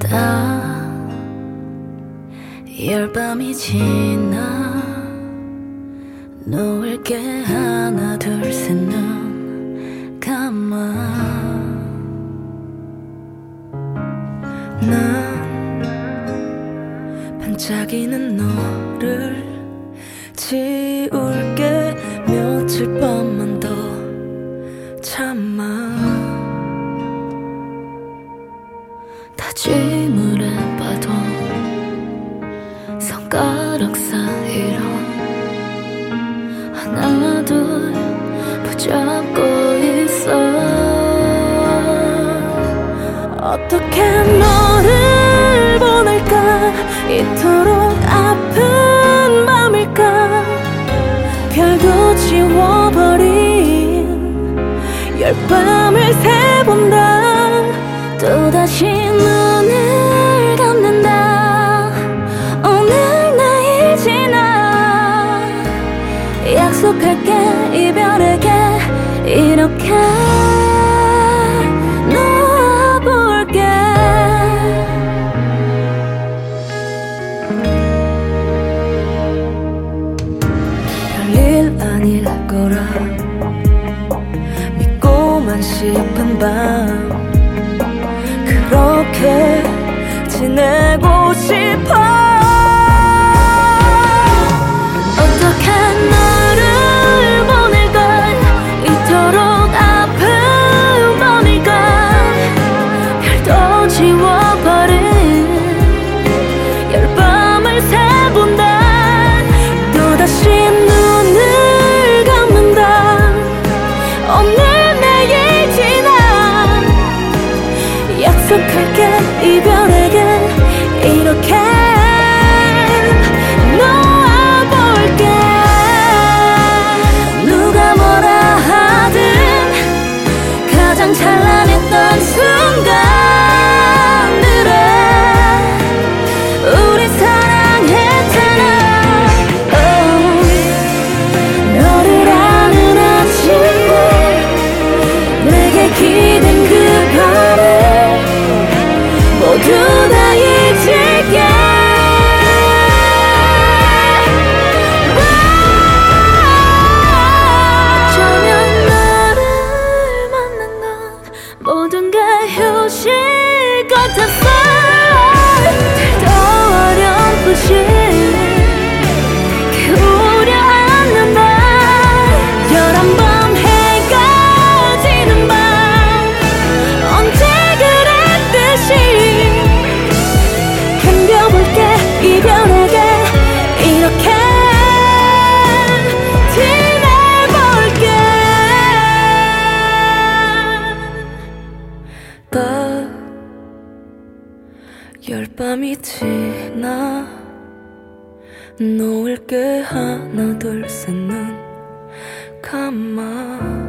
다 열밤이 지나 놓을게 하나 둘 셋 눈 감아 난 반짝이는 너를 지울게 며칠 밤만 더 참아 다짐을 해봐도 손가락 사이로 하나 둘 붙잡고 있어 어떻게 너를 보낼까 이토록 아픈 맘일까 별도 지워버린 열밤을 새본다 또다시 눈을 감는다 오늘 내일 지나 약속할게 이별에게 이렇게 놓아볼게 별일 아닐 거라 믿고만 싶은 밤 그렇게 지내고 싶어 어떻게 너를 보낼까 이토록 아픈 밤일까 별도 지워버린 열밤을 새본다 또다시 눈을 감는다 오늘 내일 지나 약속할게 이별에게 이렇게 놓아볼게 누가 뭐라 하든 가장 찬란했던 순간들에 우리 사랑했잖아 너를 아는 아침에 내게 기댄 그 밤을 모두 다 잊을게 어쩌면 너를 만난 건 모든 게 휴식 같았어 더 어렴풋이 기울여 앉는 밤 열한 밤 해가 지는 밤 언제 그랬듯이 견뎌볼게 이별에게 이렇게 지내볼게 딱 열밤이 지나 놓을게 하나 둘 셋 눈 감아